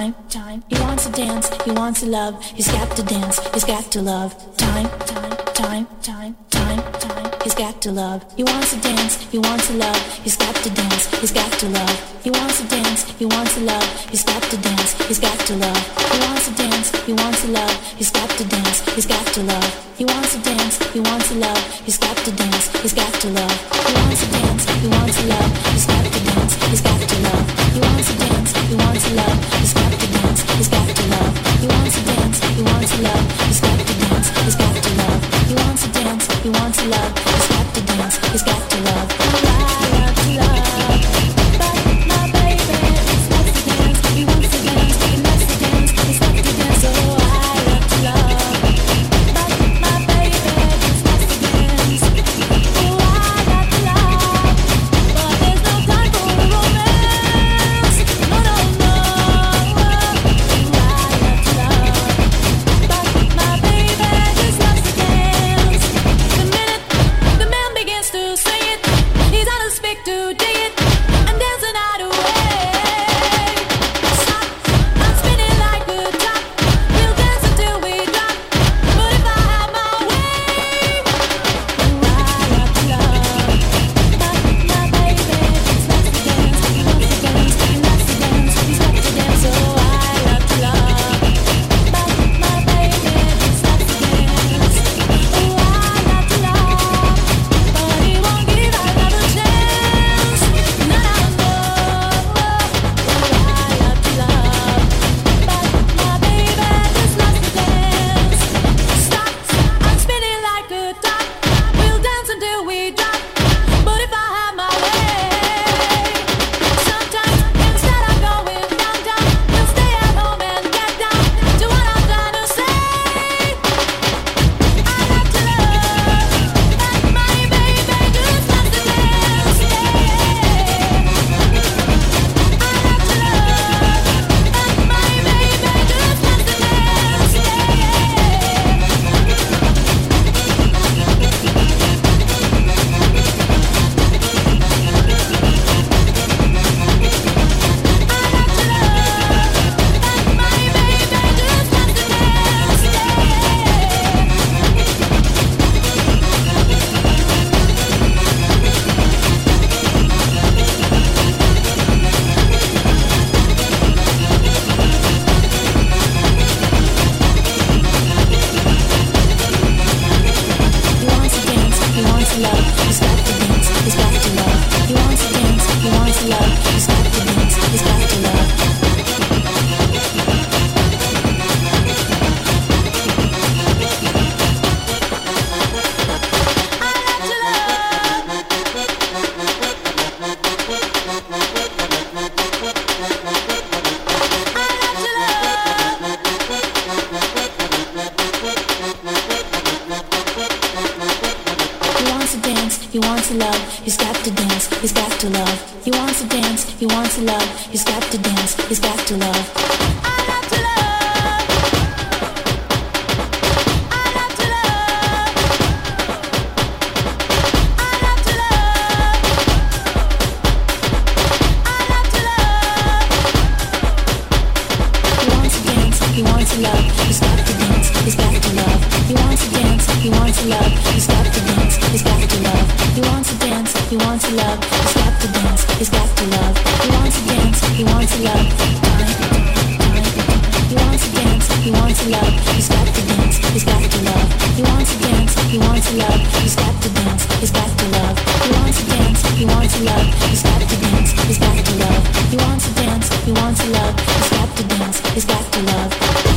time. He wants to dance, he wants to love. He's got to dance, he's got to love. Time. He's got to love. He wants to dance, he wants to love. He's got to dance, he's got to love. He wants to dance, he wants to love. He's got to dance, he's got to love. He wants to dance, he wants to love. He's got to dance, he's got to love. He wants to dance, he wants to love. He's got to dance, he's got to love. He wants to dance, he wants to love. He's got to dance, he's got to love. He wants to dance, he wants to love. He's got to dance, he's got to love. He wants to dance, he wants to love. He's got to dance, he's got to love. He wants to dance, he wants to love. He's got to dance, he's got to love. I love to love, but my baby just loves to dance. He wants to dance, he loves to dance. He's got to dance, so I love to love, but my baby just loves to dance. Oh, I love to love, but there's no time for romance. No, no, no. Oh, I love to love, but my baby just loves to dance. The minute the man begins to say it, he's out of speak to day it, and dance the night away. Stop, I'm spinning like a top. We'll dance until we drop. But if I have my way, oh, I love to love, but my baby just loves to dance. He wants to dance, he loves to dance. He's got to dance, so I love to love, but my baby just loves to dance. Oh, I love to love, but he won't give another chance. No, no, no. Oh, I love to love, but my baby just loves to dance. Stop, I'm spinning like a top. We'll dance until we drop. But if I have my way, sometimes instead of going downtown, we'll stay at home and get down to what I'm trying to say. I love to love, but my baby just loves to dance. Yeah. I love to love, but my baby just loves to dance. He wants to dance, he wants to love. He's got to dance, he's got to love. He wants to dance, he wants to love. He's got to dance, he's got to love. He wants to dance, he wants to love. He's got to dance, he's got to love. He wants to dance, he wants to love. He's got to dance, he's got to love. I love to love, I love to love, I love to love, I love to love. He wants to dance, he wants to love. He's got to dance, he's got to love. He wants to dance, he wants to love. He's got to dance, he's got to love. He wants to dance, he wants to love. He's got to dance, he's got to love. He wants to dance, he wants to love. He wants to dance, he wants to love. He's got to dance, he's got to love. He wants to dance, he wants to love. He's got to dance, he's got to love. He wants to dance, he wants to love. He's got to dance, he's got to love. He wants to dance, he wants to love. He's got to dance, he's got to love.